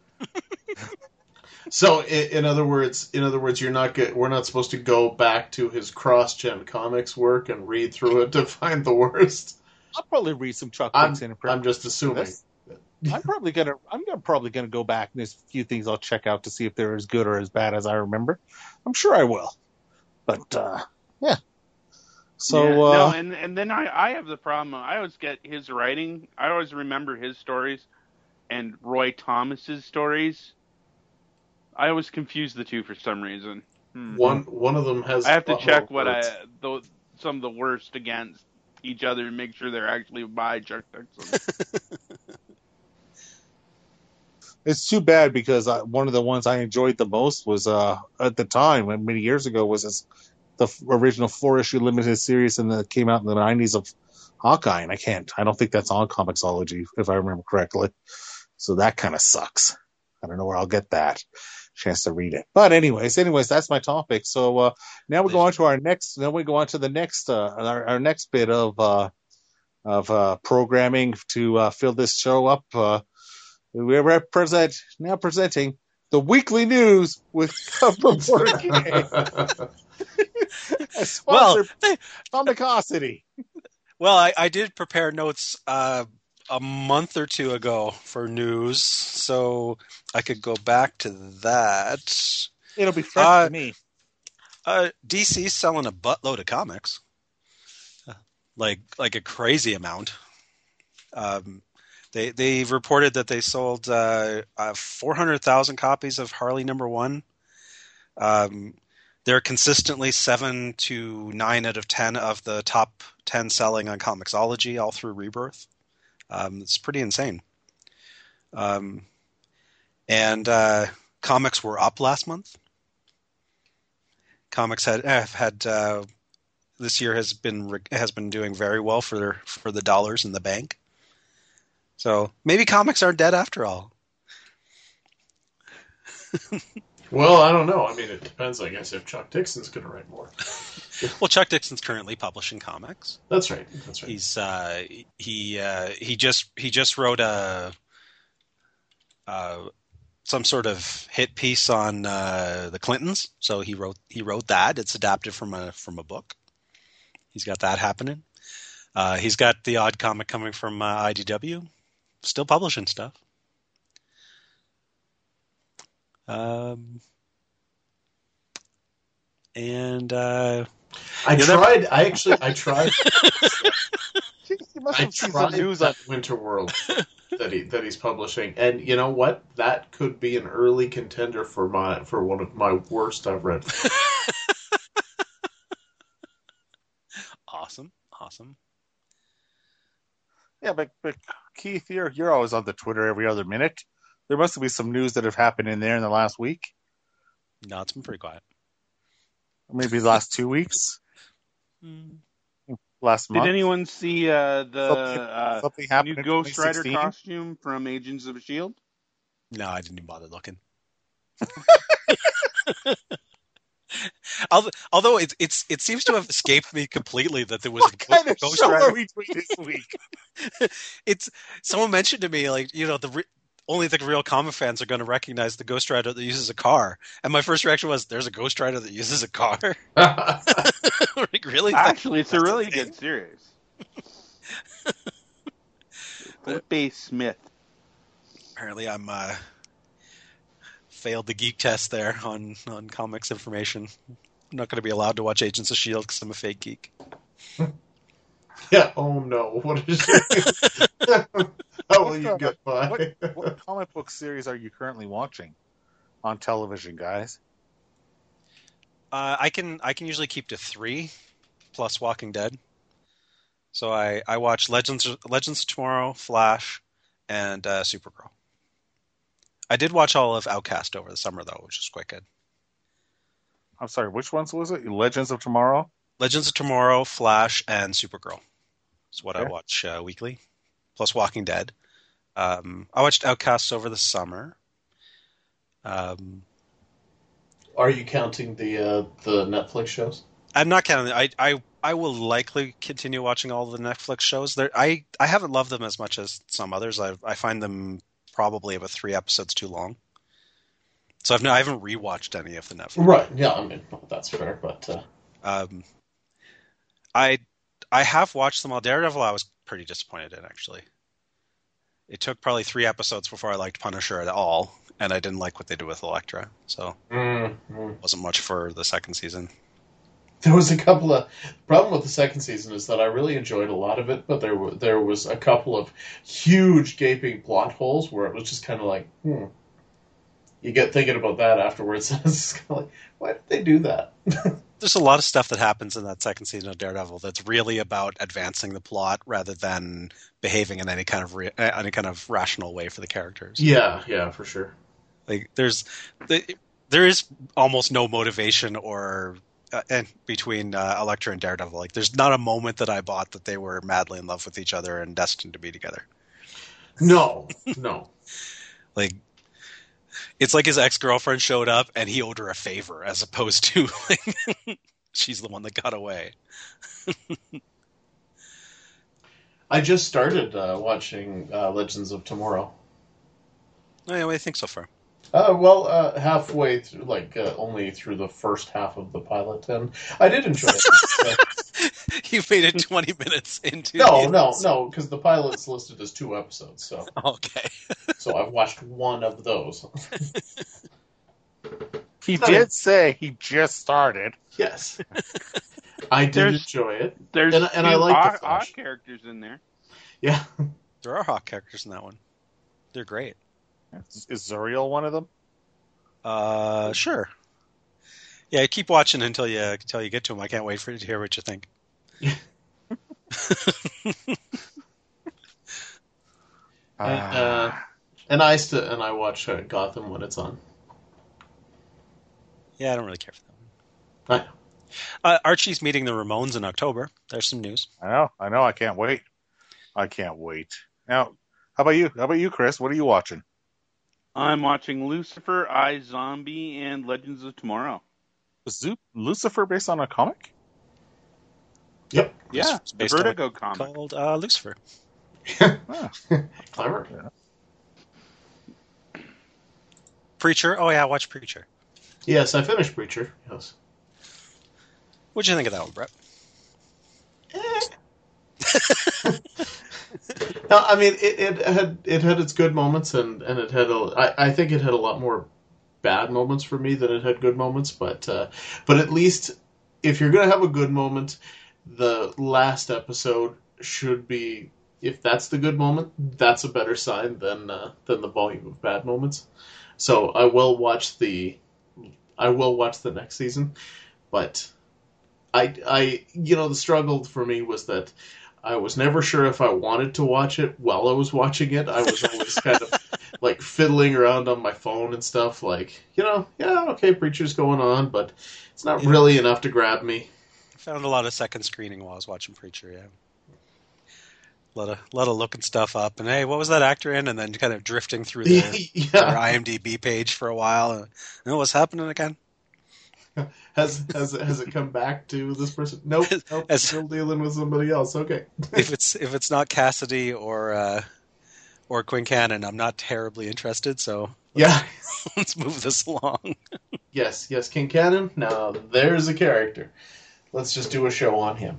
S2: so in, in other words, in other words, you're not get, we're not supposed to go back to his cross-gen comics work and read through it to find the worst.
S1: I'll probably read some Chuck
S2: I'm,
S1: Dixon.
S2: I'm just assuming.
S1: This. I'm probably gonna. I'm gonna probably gonna go back and there's a few things I'll check out to see if they're as good or as bad as I remember. I'm sure I will. But uh, yeah. So
S4: Yeah,
S1: uh,
S4: no, and and then I, I have the problem. I always get his writing. I always remember his stories, and Roy Thomas's stories. I always confuse the two for some reason. Hmm.
S2: One one of them has.
S4: I have
S2: a
S4: to
S2: lot
S4: check
S2: more
S4: what I
S2: words.
S4: the, some of the worst against each other to make sure they're actually by Chuck Dixon.
S1: it's too bad because I, one of the ones I enjoyed the most was uh, at the time, when many years ago, was his the f- original four issue limited series and that came out in the nineties of Hawkeye, and I can't. I don't think that's on Comixology if I remember correctly. So that kind of sucks. I don't know where I'll get that chance to read it. But anyways, anyways, that's my topic. So uh, now we go on to our next. Now we go on to the next uh, our, our next bit of uh, of uh, programming to uh, fill this show up. Uh, we represent now presenting the weekly news with Reporter K.
S3: Well, they,
S1: Comicosity.
S3: well, I, I did prepare notes uh, a month or two ago for news, so I could go back to that.
S1: It'll be fresh
S3: uh,
S1: to me.
S3: Uh, D C's selling a buttload of comics, like like a crazy amount. Um, they they've reported that they sold uh, uh, four hundred thousand copies of Harley Number One. Um, they're consistently seven to nine out of ten of the top ten selling on Comixology all through Rebirth. Um, it's pretty insane. Um, and uh, comics were up last month. Comics had have had uh, this year has been has been doing very well for for the dollars in the bank. So maybe comics aren't dead after all.
S2: Well, I don't know. I mean, it depends, I guess, if Chuck Dixon's going to write more.
S3: Well, Chuck Dixon's currently publishing comics.
S2: That's right. That's right.
S3: He's uh, he uh, he just he just wrote a uh, some sort of hit piece on uh, the Clintons. So he wrote he wrote that. It's adapted from a from a book. He's got that happening. Uh, he's got the odd comic coming from uh, I D W. Still publishing stuff. Um, and uh,
S2: I tried. Never... I actually. I tried. I tried
S1: news
S2: that Winter World that he that he's publishing, and you know what? That could be an early contender for my for one of my worst I've read.
S3: Awesome, awesome.
S1: Yeah, but, but Keith, you're you're always on the Twitter every other minute. There must be some news that have happened in there in the last week.
S3: No, it's been pretty quiet.
S1: Maybe the last two weeks.
S3: Mm.
S1: Last month.
S4: Did anyone see uh, the
S1: something,
S4: uh,
S1: something happened
S4: new
S1: in
S4: Ghost Rider
S1: twenty sixteen?
S4: costume from Agents of S H I E L D?
S3: No, I didn't even bother looking. Although, although it, it's it seems to have escaped me completely that there was
S1: what
S3: a
S1: kind of
S3: Ghost
S1: show
S3: Rider.
S1: are we doing this week?
S3: It's someone mentioned to me, like, you know, the re- only the real comic fans are going to recognize the Ghost Rider that uses a car, and my first reaction was, "There's a Ghost Rider that uses a car." Like, really?
S4: Actually, it's a
S3: That's
S4: really
S3: a
S4: good series. Bay Smith.
S3: Apparently, I'm uh, failed the geek test there on on comics information. I'm not going to be allowed to watch Agents of S H I E L D because I'm a fake geek.
S2: Yeah. Oh no. What is it? How will you get by?
S1: What, what comic book series are you currently watching on television, guys?
S3: Uh, I can I can usually keep to three plus Walking Dead. So I, I watch Legends Legends of Tomorrow, Flash, and uh, Supergirl. I did watch all of Outcast over the summer though, which is quite good.
S1: I'm sorry, which ones was it? Legends of Tomorrow?
S3: Legends of Tomorrow, Flash, and Supergirl. Is what
S1: Okay.
S3: I watch uh, weekly. Plus Walking Dead. Um, I watched Outcasts over the summer. Um,
S2: Are you counting the uh, the Netflix shows?
S3: I'm not counting. I I I will likely continue watching all the Netflix shows. There, I I haven't loved them as much as some others. I I find them probably about three episodes too long. So I've no, I haven't rewatched any of the Netflix.
S2: Right. Yeah. I mean, that's fair, but uh...
S3: Um, I I have watched them all. Daredevil, I was pretty disappointed in, actually. It took probably three episodes before I liked Punisher at all, and I didn't like what they did with Elektra, so
S2: mm-hmm.
S3: it wasn't much for the second season.
S2: There was a couple of problem with the second season is that I really enjoyed a lot of it, but there were there was a couple of huge gaping plot holes where it was just kind of like, hmm. You get thinking about that afterwards, and it's kind of like, why did they do that?
S3: There's a lot of stuff that happens in that second season of Daredevil that's really about advancing the plot rather than behaving in any kind of re- any kind of rational way for the characters.
S2: Yeah, yeah, for sure.
S3: Like there's there is almost no motivation or uh, and between uh, Elektra and Daredevil. Like, there's not a moment that I bought that they were madly in love with each other and destined to be together.
S2: No, no.
S3: Like, it's like his ex-girlfriend showed up and he owed her a favor, as opposed to like, she's the one that got away.
S2: I just started uh, watching uh, Legends of Tomorrow.
S3: Oh, yeah, what do you think so far?
S2: Uh, well, uh, halfway through, like uh, only through the first half of the pilot, and I did enjoy it. So.
S3: You made it twenty minutes into.
S2: No,
S3: the
S2: no,
S3: episode.
S2: no, because the pilot's listed as two episodes, so
S3: Okay.
S2: so I've watched one of those.
S1: He
S2: No.
S1: did say he just started.
S2: Yes, I did
S4: There's-
S2: enjoy it.
S4: There's
S2: And- and I
S4: two
S2: like the
S4: hot,
S2: Flash.
S4: hot characters in there.
S2: Yeah,
S3: There are hot characters in that one. They're great.
S1: Is, is Zuriel one of them?
S3: Uh, sure. Yeah, keep watching until you until you get to them. I can't wait for you to hear what you think.
S2: and,
S1: Ah.
S2: uh, and I st- and I watch uh, Gotham when it's on.
S3: Yeah, I don't really care for that one.
S2: I know.
S3: Uh, Archie's meeting the Ramones in October. There's some news.
S1: I know, I know. I can't wait. I can't wait. Now, how about you? How about you, Chris? What are you watching?
S4: I'm watching Lucifer, I, Zombie, and Legends of Tomorrow.
S1: Was Zu- Lucifer based on a comic?
S2: Yep.
S4: Yeah,
S3: It's
S4: the
S3: based on a
S4: Vertigo comic.
S3: called uh, Lucifer.
S1: Ah.
S2: Clever.
S3: Preacher. Oh yeah, watch Preacher.
S2: Yes, I finished Preacher. Yes.
S3: What'd you think of that one, Brett?
S2: No, I mean it, it had it had its good moments, and, and it had a I, I think it had a lot more bad moments for me than it had good moments, but uh, but at least if you're gonna have a good moment, the last episode should be, if that's the good moment, that's a better sign than uh, than the volume of bad moments. So I will watch the I will watch the next season, but I I you know the struggle for me was that I was never sure if I wanted to watch it while I was watching it. I was always kind of like fiddling around on my phone and stuff, like, you know, yeah, okay, Preacher's going on, but it's not
S3: Yeah.
S2: really enough to grab me.
S3: I found a lot of second screening while I was watching Preacher. Yeah, a lot of lot of looking stuff up, and hey, what was that actor in? And then kind of drifting through their, their
S2: Yeah.
S3: IMDb page for a while. And, you know what's happening again?
S2: Has has it, has it come back to this person? Nope, nope.
S3: As-
S2: Still dealing with somebody else. Okay.
S3: if it's if it's not Cassidy or uh, or Quincannon, I'm not terribly interested. So
S2: Yeah.
S3: let's move this along.
S2: Yes, yes, King Cannon. Now there's a character. Let's just do a show on him.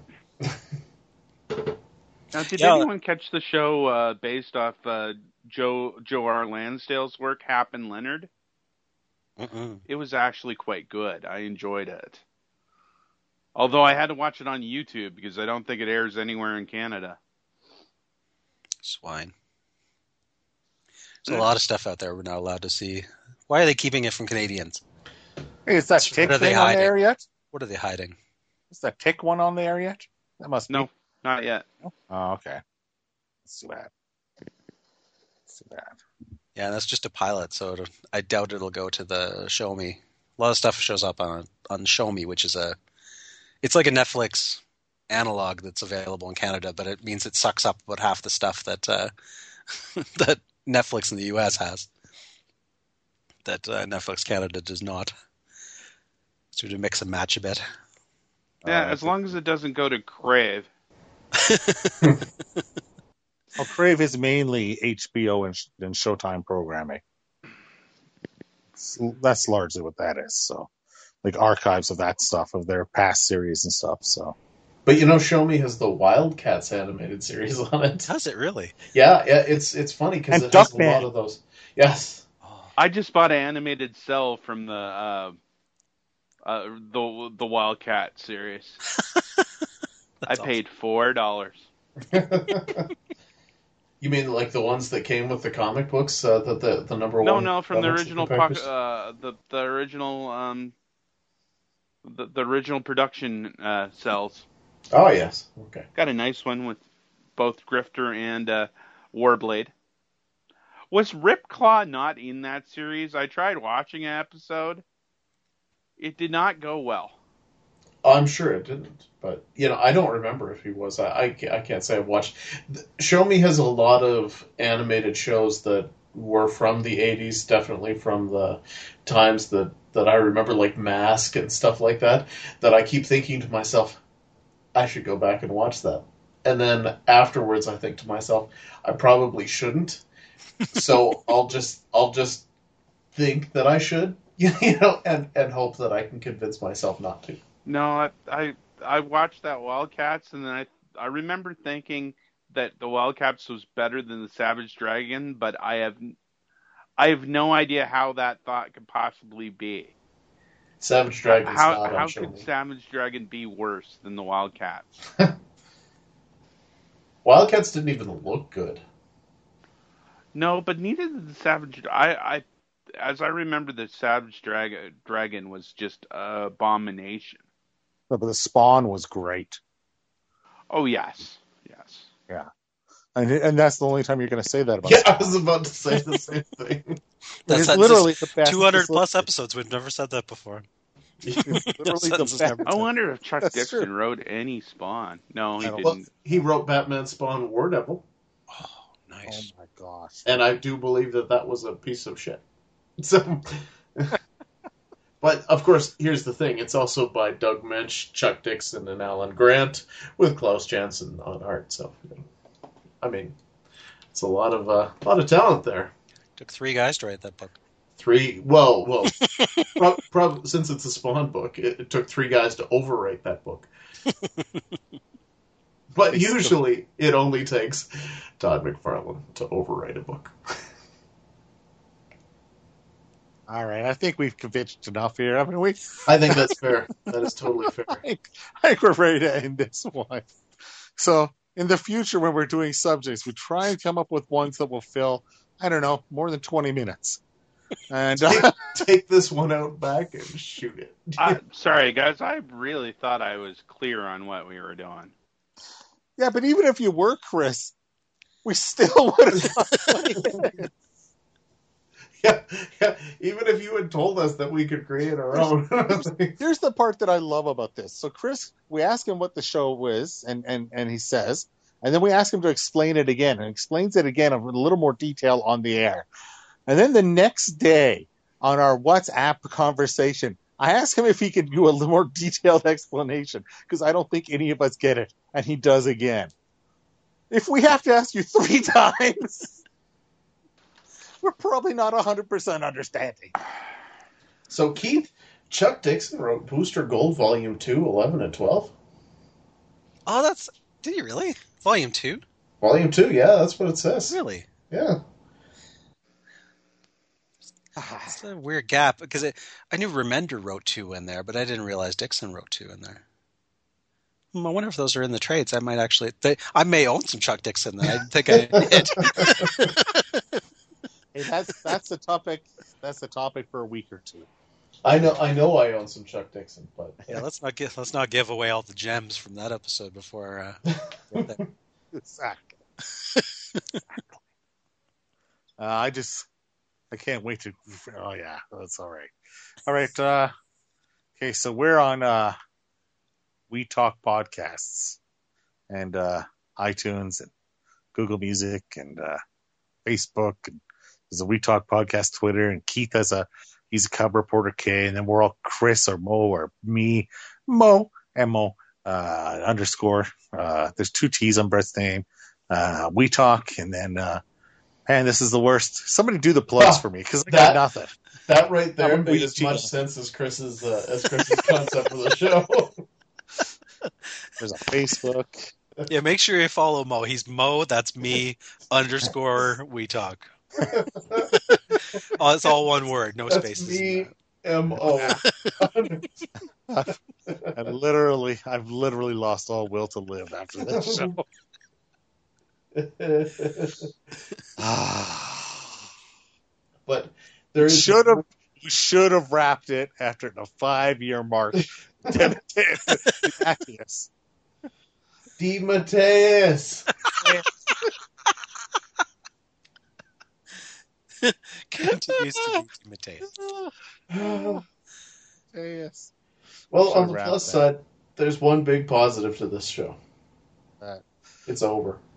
S4: Now, did
S3: Yeah.
S4: anyone catch the show uh, based off uh, Joe Joe R. Lansdale's work, Hap and Leonard?
S3: Mm-mm.
S4: It was actually quite good. I enjoyed it. Although I had to watch it on YouTube because I don't think it airs anywhere in Canada.
S3: Swine. There's a lot of stuff out there we're not allowed to see. Why are they keeping it from Canadians?
S1: Hey, is that
S3: What
S1: tick
S3: are they
S1: thing on
S3: hiding?
S1: there yet?
S3: What are they hiding?
S1: Is that tick one on there yet? That must
S4: No,
S1: be.
S4: not yet.
S1: Oh, okay. Let's do that. Let's do that.
S3: Yeah, that's just a pilot, so it'll, I doubt it'll go to the Show Me. A lot of stuff shows up on on Show Me, which is a, it's like a Netflix analog that's available in Canada, but it means it sucks up about half the stuff that uh, that Netflix in the U S has, that uh, Netflix Canada does not. So to mix and match a bit.
S4: Yeah,
S1: Uh,
S4: as long as it doesn't go to Crave.
S1: Well, Crave is mainly H B O and, and Showtime programming. So that's largely what that is. So, like archives of that stuff, of their past series and stuff. So,
S2: But you know, Show Me has the Wildcats animated series on it.
S3: Does it really?
S2: Yeah, yeah, it's it's funny because
S1: And
S2: it has a
S1: Duckman.
S2: lot of those. Yes.
S3: Oh,
S4: I just bought an animated cell from the uh, uh, the the Wildcat series. I
S3: that's
S4: paid four dollars.
S2: You mean like the ones that came with the comic books? Uh, the, the the number
S4: No,
S2: one.
S4: no, from the
S2: comics
S4: original
S2: with
S4: poc-
S2: Packers?
S4: uh, the the original um the, the original production uh, cells.
S2: Oh yes. Okay.
S4: Got a nice one with both Grifter and uh, Warblade. Was Ripclaw not in that series? I tried watching an episode. It did not go well.
S2: I'm sure it didn't, but you know, I don't remember if he was. I I can't, I can't say I've watched. Show Me has a lot of animated shows that were from the eighties, definitely from the times that that I remember, like Mask and stuff like that. That I keep thinking to myself, I should go back and watch that. And then afterwards, I think to myself, I probably shouldn't. So I'll just I'll just think that I should, you know, and and hope that I can convince myself not to.
S4: No, I, I I watched that Wildcats, and then I I remember thinking that the Wildcats was better than the Savage Dragon, but I have I have no idea how that thought could possibly be.
S2: Savage Dragon's
S4: how
S2: not
S4: how
S2: on Show
S4: could
S2: Me.
S4: Savage Dragon be worse than the Wildcats?
S2: Wildcats didn't even look good.
S4: No, but neither did the Savage. I I as I remember, the Savage Dragon Dragon was just an abomination.
S1: But the Spawn was great.
S4: Oh yes, yes.
S1: Yeah. And, and that's the only time you're going to say that about
S2: Yeah,
S1: Spawn.
S2: I was about to say the same thing.
S3: That's
S1: It's literally the best.
S3: two hundred plus episodes. We've never said that before.
S1: It's literally
S3: That
S1: the
S3: sentence is
S1: best.
S3: never-
S4: I wonder if Chuck
S1: That's
S4: Dixon
S1: true.
S4: wrote any Spawn. No, he
S1: I don't-
S4: didn't.
S2: Well, he wrote Batman, Spawn, War Devil,
S3: Oh,
S1: Oh
S3: nice.
S1: my gosh.
S2: and I do believe that that was a piece of shit. So, but of course, here's the thing: it's also by Doug Minch, Chuck Dixon, and Alan Grant, with Klaus Janson on art. So, you know, I mean, it's a lot of uh, a lot of talent there.
S3: Took three guys to write that book.
S2: Three, well, well, prob- prob- since it's a Spawn book, it, it took three guys to overwrite that book. But usually, it only takes Todd McFarlane to overwrite a book.
S1: All right. I think we've convinced enough here, haven't we?
S2: I think that's fair. That is totally fair.
S1: I think, I think we're ready to end this one. So, in the future, when we're doing subjects, we try and come up with ones that will fill, I don't know, more than twenty minutes. And
S2: Take,
S1: uh,
S2: take this one out back and shoot it.
S4: Uh, sorry, guys. I really thought I was clear on what we were doing.
S1: yeah, but even if you were, Chris, we still would have done twenty minutes.
S2: Yeah, yeah. Even if you had told us that we could create our own.
S1: Here's the part that I love about this. So, Chris, we ask him what the show is, and, and, and he says, and then we ask him to explain it again, and explains it again in a little more detail on the air. And then the next day, on our WhatsApp conversation, I ask him if he could do a little more detailed explanation, because I don't think any of us get it, and he does again. If we have to ask you three times, we're probably not one hundred percent understanding.
S2: So, Keith, Chuck Dixon wrote Booster Gold Volume two, eleven and twelve.
S3: Oh, that's... Did he really? Volume two?
S2: Volume two, yeah, that's what it says.
S3: Really?
S2: Yeah.
S3: It's a weird gap, because it, I knew Remender wrote two in there, but I didn't realize Dixon wrote two in there. Hmm, I wonder if those are in the trades. I might actually... They, I may own some Chuck Dixon then. I didn't think I did.
S1: Hey, that's that's the topic. That's the topic for a week or two.
S2: I know I know I own some Chuck Dixon, but
S3: Yeah, let's not give let's not give away all the gems from that episode before. Uh, get that.
S1: Exactly. exactly. Uh, I just, I can't wait to. Oh yeah, that's all right. All right. Uh, okay, so we're on uh, We Talk Podcasts and uh, iTunes and Google Music and uh, Facebook, and there's a We Talk Podcast Twitter, and Keith has a he's a cub reporter K, and then we're all Chris or Mo or me, Mo M O uh, underscore. Uh, there's two T's on Brett's name. Uh, we Talk, and then uh, man, this is the worst. Somebody do the plugs
S2: Oh,
S1: for me because I
S2: that-
S1: got nothing.
S2: that right there
S1: That would
S2: made
S1: be
S2: as
S1: cheating.
S2: much sense as Chris's uh, as Chris's concept for the show.
S1: There's a Facebook.
S3: Yeah, make sure you follow Mo. He's Mo. That's me underscore We Talk. Oh, it's all one word, no
S2: That's
S3: spaces.
S2: me, M O.
S1: I've literally, I've literally lost all will to live after this show.
S2: But there is
S1: Should have, we should have wrapped it after the five year mark. Yes.
S2: D. Mateus.
S3: Continues to be Mateus.
S1: Yes.
S2: Well,
S1: Should
S2: on the
S1: wrap
S2: plus
S1: that.
S2: side, There's one big positive to this show.
S1: Uh,
S2: It's over.